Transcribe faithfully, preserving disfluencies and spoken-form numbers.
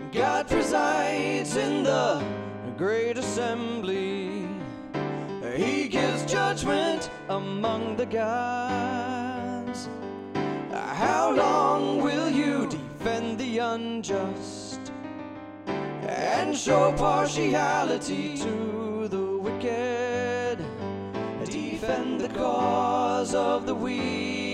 God presides in the great assembly. He gives judgment among the gods. How long will you defend the unjust and show partiality to the wicked? Defend the cause of the weak.